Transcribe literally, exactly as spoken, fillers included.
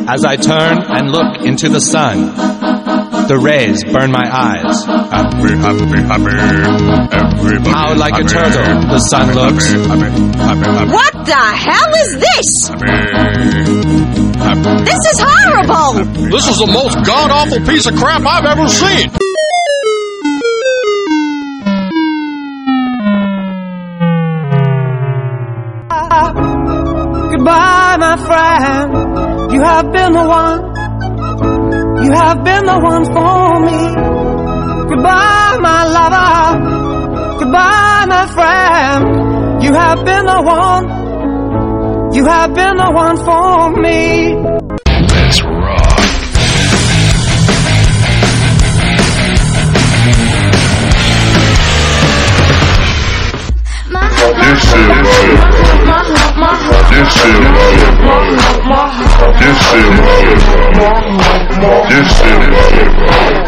As I turn and look into the sun, the rays burn my eyes. Happy, happy, happy. Everybody How like happy. a turtle the sun Happy, looks. happy, happy, happy. What the hell is this? Happy, happy. This is horrible! This is the most god-awful piece of crap I've ever seen. Goodbye, my friend. You have been the one. You have been the one for me. Goodbye, my lover. Goodbye, my friend. You have been the one. You have been the one for me. Let's rock. This shit right. This shit right. This shit right. This shit right.